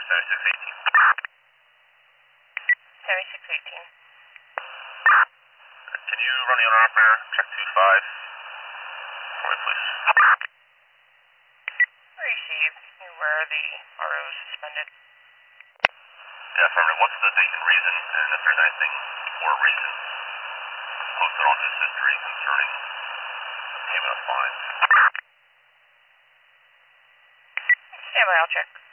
7618. 7618. Can you run the owner operator, check 25 for me, please? Received. Where the RO is suspended. Yeah, affirmative. What's the date and reason, and if there's anything or reason posted on his history concerning payment of fines? Stand by, I'll check.